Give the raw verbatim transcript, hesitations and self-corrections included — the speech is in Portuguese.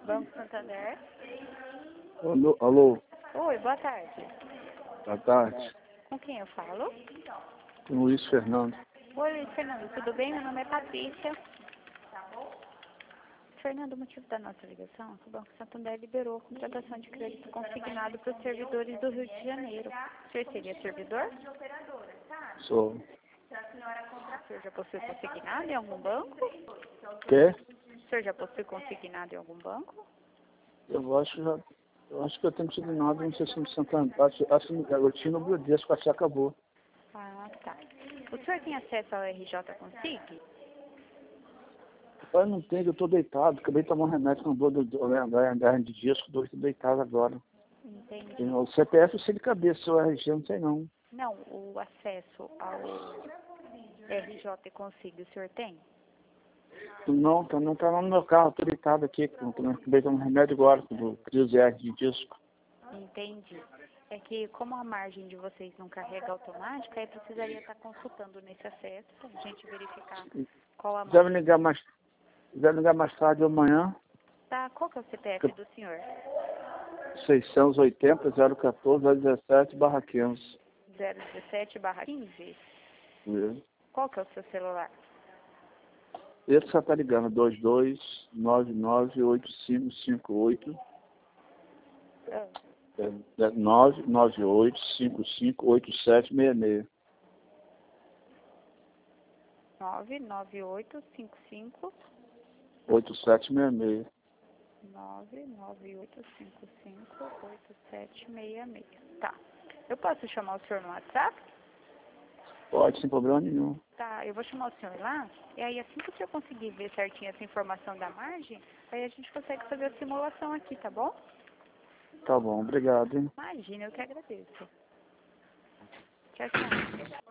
Banco Santander. Alô, alô, Oi, boa tarde. boa tarde. Com quem eu falo? Com Luiz Fernando. Oi, Luiz Fernando, tudo bem? Meu nome é Patrícia. Fernando, o motivo da nossa ligação é que o Banco Santander liberou a contratação de crédito consignado para os servidores do Rio de Janeiro. O senhor seria servidor? Sou. O senhor já possui consignado em algum banco? Quer? O senhor já possui consignado em algum banco? Eu acho que já, eu acho que eu tenho consignado, não sei se no Santander. Acho, acho que eu tinha no Bradesco, acho que acabou. Ah, tá. O senhor tem acesso ao R J Consig? Eu não tenho, eu tô deitado, acabei de tomar um remédio com dor do- do- da hernia de disco, dor, tô deitado agora. Entendi. O C P F eu sei de cabeça, o R G eu não sei não. Não, o acesso ao R J Consig o senhor tem? Não, tá, não tá lá no meu carro, tô deitado aqui, com- acabei de tomar um remédio agora, do crise hernia de disco. Entendi. É que como a margem de vocês não carrega automática, aí precisaria estar consultando nesse acesso, a gente verificar qual a Deve margem. ligar mais, deve ligar mais tarde ou amanhã. Tá, qual que é o C P F do senhor? seiscentos e oitenta, zero quatorze, zero dezessete, barra quinze. zero dezessete barra quinze? Isso. Qual que é o seu celular? Esse já está ligando, dois dois nove nove oito cinco cinco oito, Ah, é, nove nove oito cinco cinco oito sete seis seis. nove nove oito cinco cinco oito sete seis seis. nove nove oito cinco cinco oito sete seis seis. Tá. Eu posso chamar o senhor no WhatsApp? Pode, sem problema nenhum. Tá, eu vou chamar o senhor lá, e aí assim que o senhor conseguir ver certinho essa informação da margem, aí a gente consegue fazer a simulação aqui, tá bom? Tá bom, obrigado, hein? Imagina, eu que agradeço. Tchau, tchau.